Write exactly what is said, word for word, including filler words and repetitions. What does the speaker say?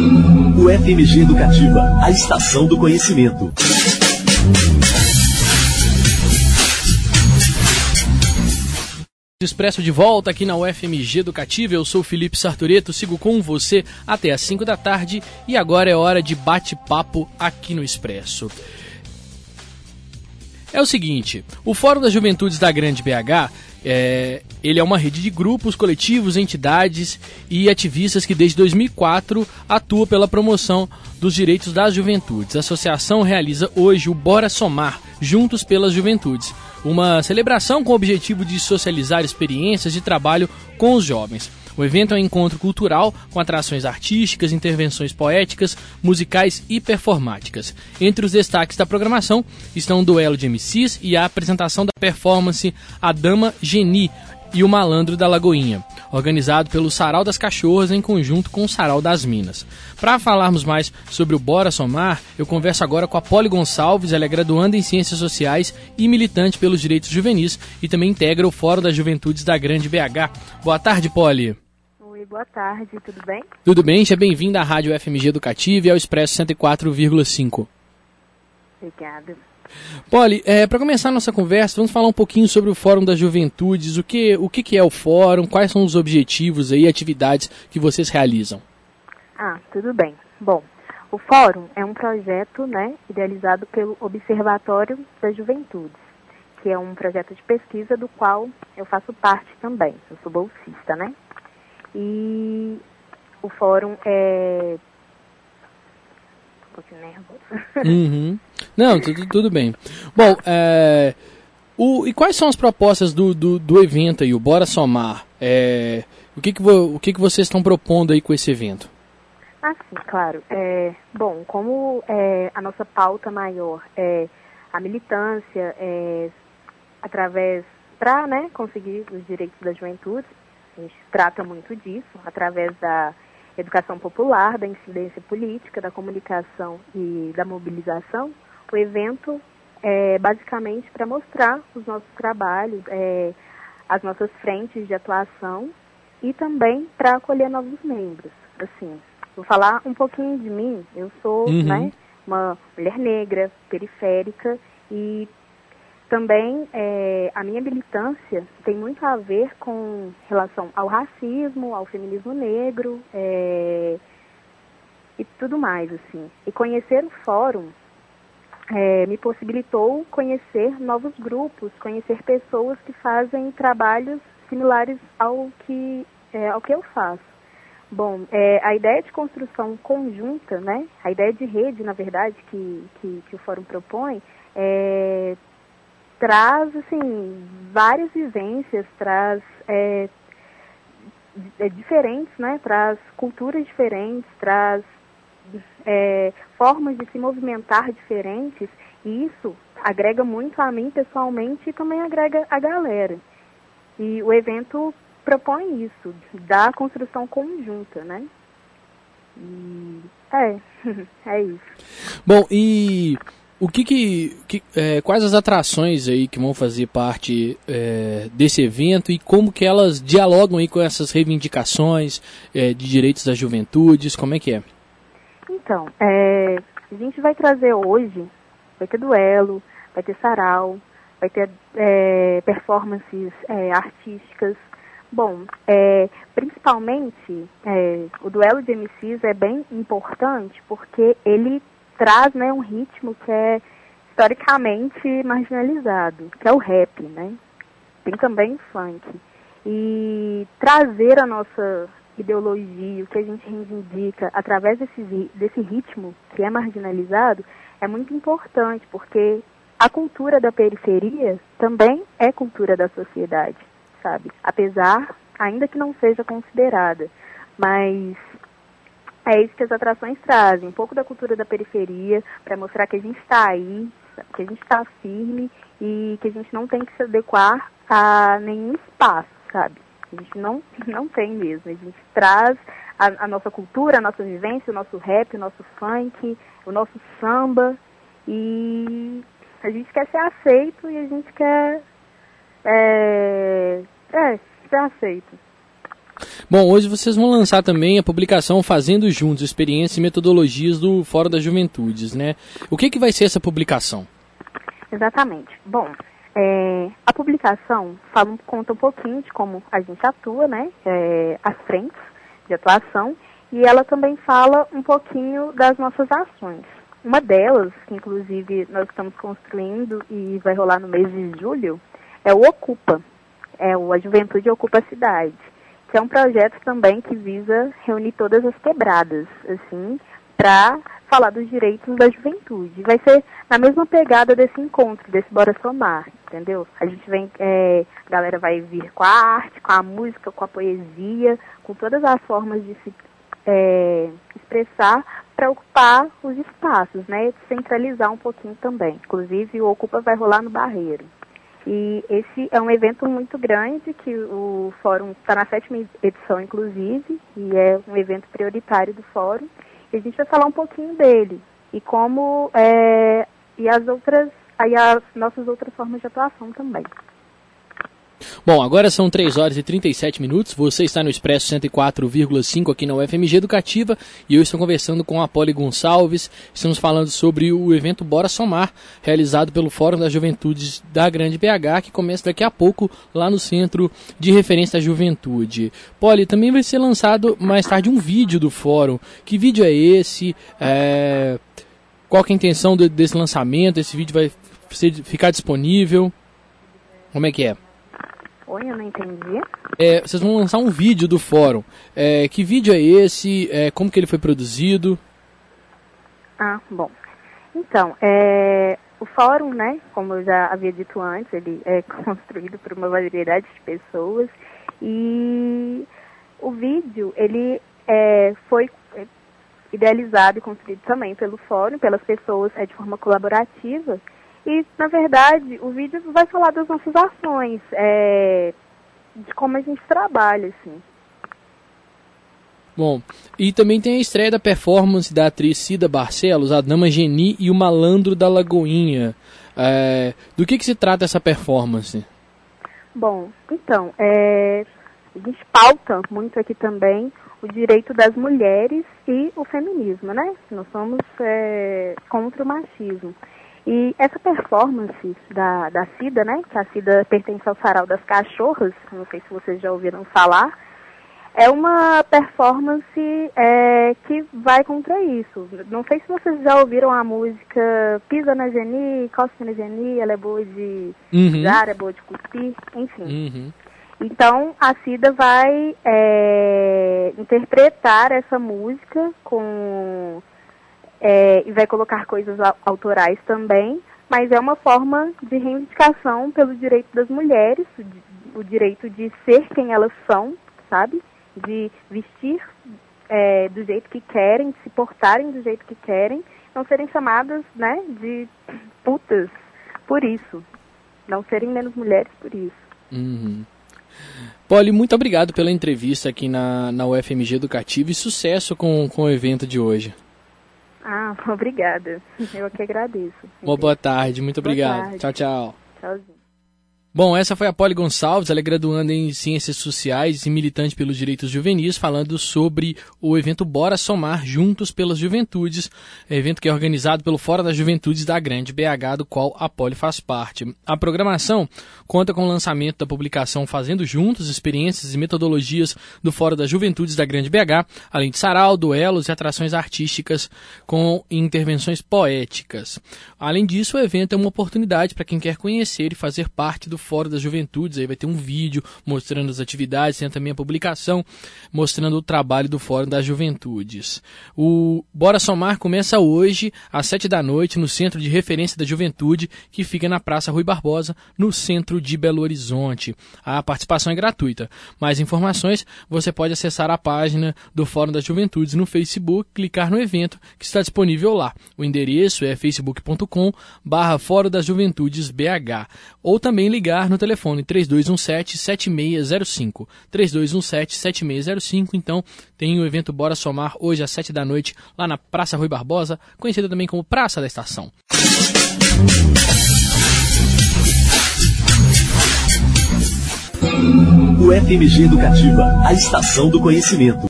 U F M G Educativa, a estação do conhecimento. Expresso de volta aqui na U F M G Educativa, eu sou Felipe Sartoreto, sigo com você até às cinco da tarde e agora é hora de bate-papo aqui no Expresso. É o seguinte, o Fórum das Juventudes da Grande B H, é, ele é uma rede de grupos, coletivos, entidades e ativistas que desde dois mil e quatro atua pela promoção dos direitos das juventudes. A associação realiza hoje o Bora Somar, Juntos pelas Juventudes, uma celebração com o objetivo de socializar experiências de trabalho com os jovens. O evento é um encontro cultural com atrações artísticas, intervenções poéticas, musicais e performáticas. Entre os destaques da programação estão um duelo de M Cs e a apresentação da performance A Dama Geni e o Malandro da Lagoinha, organizado pelo Sarau das Cachorras em conjunto com o Sarau das Minas. Para falarmos mais sobre o Bora Somar, eu converso agora com a Poli Gonçalves. Ela é graduanda em Ciências Sociais e militante pelos direitos juvenis e também integra o Fórum das Juventudes da Grande B H. Boa tarde, Poli. Oi, boa tarde, tudo bem? Tudo bem, seja bem-vinda à Rádio U F M G Educativa e ao Expresso cento e quatro vírgula cinco. Obrigada. Poli, é, para começar a nossa conversa, vamos falar um pouquinho sobre o Fórum das Juventudes, o que, o que, que é o Fórum, quais são os objetivos e atividades que vocês realizam. Ah, tudo bem. Bom, o Fórum é um projeto, né, idealizado pelo Observatório das Juventudes, que é um projeto de pesquisa do qual eu faço parte também, eu sou bolsista, né? E o Fórum é... um pouquinho nervoso. Uhum. Não, tudo, tudo bem. Bom, é, o, e quais são as propostas do, do, do evento aí, o Bora Somar? É, o que, que, vo, o que, que vocês estão propondo aí com esse evento? Ah, sim, claro. É, bom, como é, a nossa pauta maior é a militância, é, através, para, né, conseguir os direitos da juventude, a gente trata muito disso, através da educação popular, da incidência política, da comunicação e da mobilização. O evento é basicamente para mostrar os nossos trabalhos, é, as nossas frentes de atuação e também para acolher novos membros. Assim, vou falar um pouquinho de mim. Eu sou, uhum. né, uma mulher negra, periférica, e também é, a minha militância tem muito a ver com relação ao racismo, ao feminismo negro, é, e tudo mais, assim. E conhecer o Fórum é, me possibilitou conhecer novos grupos, conhecer pessoas que fazem trabalhos similares ao que, é, ao que eu faço. Bom, é, a ideia de construção conjunta, né, a ideia de rede, na verdade, que, que, que o Fórum propõe, é, traz, assim, várias vivências, traz é, é, diferentes, né? Traz culturas diferentes, traz é, formas de se movimentar diferentes, e isso agrega muito a mim pessoalmente e também agrega a galera. E o evento propõe isso, da construção conjunta, né? E é, é isso. Bom, e... O que que, que é, quais as atrações aí que vão fazer parte é, desse evento e como que elas dialogam aí com essas reivindicações é, de direitos das juventudes, como é que é? Então, é, a gente vai trazer hoje, vai ter duelo, vai ter sarau, vai ter é, performances é, artísticas. Bom, é, principalmente é, o duelo de M Cs é bem importante porque ele traz, né, um ritmo que é historicamente marginalizado, que é o rap, né? Tem também o funk. E trazer a nossa ideologia, o que a gente reivindica através desse, desse ritmo que é marginalizado, é muito importante, porque a cultura da periferia também é cultura da sociedade, sabe? Apesar, ainda que não seja considerada, mas é isso que as atrações trazem, um pouco da cultura da periferia, para mostrar que a gente está aí, que a gente está firme e que a gente não tem que se adequar a nenhum espaço, sabe? A gente não, não tem mesmo, a gente traz a, a nossa cultura, a nossa vivência, o nosso rap, o nosso funk, o nosso samba, e a gente quer ser aceito e a gente quer é, é, ser aceito. Bom, hoje vocês vão lançar também a publicação Fazendo Juntos, Experiências e Metodologias do Fórum das Juventudes, né? O que, que vai ser essa publicação? Exatamente. Bom, é, a publicação fala, conta um pouquinho de como a gente atua, né? É, as frentes de atuação, e ela também fala um pouquinho das nossas ações. Uma delas, que inclusive nós estamos construindo e vai rolar no mês de julho, é o Ocupa, é o A Juventude Ocupa a Cidade, que é um projeto também que visa reunir todas as quebradas, assim, para falar dos direitos da juventude. Vai ser na mesma pegada desse encontro, desse Bora Somar, entendeu? A gente vem, é, a galera vai vir com a arte, com a música, com a poesia, com todas as formas de se é, expressar para ocupar os espaços, né? Centralizar um pouquinho também. Inclusive, o Ocupa vai rolar no Barreiro. E esse é um evento muito grande, que o Fórum está na sétima edição, inclusive, e é um evento prioritário do Fórum. E a gente vai falar um pouquinho dele e como é, e as outras, aí as nossas outras formas de atuação também. Bom, agora são três horas e trinta e sete minutos, você está no Expresso cento e quatro vírgula cinco aqui na U F M G Educativa e eu estou conversando com a Poli Gonçalves, estamos falando sobre o evento Bora Somar, realizado pelo Fórum das Juventudes da Grande B H, que começa daqui a pouco lá no Centro de Referência da Juventude. Poli, também vai ser lançado mais tarde um vídeo do Fórum. Que vídeo é esse? É... Qual que é a intenção de, desse lançamento? Esse vídeo vai ser, ficar disponível? Como é que é? Oi, eu não entendi. É, vocês vão lançar um vídeo do fórum. É, que vídeo é esse? É, como que ele foi produzido? Ah, bom. Então, é, o fórum, né, como eu já havia dito antes, ele é construído por uma variedade de pessoas. E o vídeo, ele é, foi idealizado e construído também pelo fórum, pelas pessoas, é, de forma colaborativa. E, na verdade, o vídeo vai falar das nossas ações, é, de como a gente trabalha, assim. Bom, e também tem a estreia da performance da atriz Cida Barcelos, a Dama Geni e o Malandro da Lagoinha. É, do que, que se trata essa performance? Bom, então, é, a gente pauta muito aqui também o direito das mulheres e o feminismo, né? Nós somos é, contra o machismo. E essa performance da, da Cida, né, que a Cida pertence ao Sarau das Cachorras, não sei se vocês já ouviram falar, é uma performance é, que vai contra isso. Não sei se vocês já ouviram a música Pisa na Geni, Cospe na Geni, ela é boa de pisar, uhum. é boa de cuspir, enfim. Uhum. Então, a Cida vai é, interpretar essa música com... É, e vai colocar coisas autorais também, mas é uma forma de reivindicação pelo direito das mulheres, o direito de ser quem elas são, sabe? De vestir é, do jeito que querem, de se portarem do jeito que querem, não serem chamadas, né, de putas por isso, não serem menos mulheres por isso. Uhum. Poli, muito obrigado pela entrevista aqui na, na U F M G Educativa e sucesso com, com o evento de hoje. Ah, obrigada. Eu que agradeço. Uma boa tarde, muito boa obrigado. Tarde. Tchau, tchau. Tchauzinho. Bom, essa foi a Poli Gonçalves, ela é graduanda em Ciências Sociais e militante pelos direitos juvenis, falando sobre o evento Bora Somar Juntos pelas Juventudes, evento que é organizado pelo Fórum das Juventudes da Grande B H, do qual a Poli faz parte. A programação conta com o lançamento da publicação Fazendo Juntos, Experiências e Metodologias do Fórum das Juventudes da Grande B H, além de sarau, duelos e atrações artísticas com intervenções poéticas. Além disso, o evento é uma oportunidade para quem quer conhecer e fazer parte do Fórum das Juventudes. Aí vai ter um vídeo mostrando as atividades, tem também a publicação mostrando o trabalho do Fórum das Juventudes. O Bora Somar começa hoje às sete da noite no Centro de Referência da Juventude, que fica na Praça Rui Barbosa, no centro de Belo Horizonte. A participação é gratuita. Mais informações você pode acessar a página do Fórum das Juventudes no Facebook, clicar no evento que está disponível lá. O endereço é facebook ponto com barra Fórum das Juventudes B H, ou também ligar no telefone três dois um sete, sete seis zero cinco. três dois um sete, sete seis zero cinco. Então, tem o evento Bora Somar hoje às sete da noite, lá na Praça Rui Barbosa, conhecida também como Praça da Estação. O U F M G Educativa, a estação do conhecimento.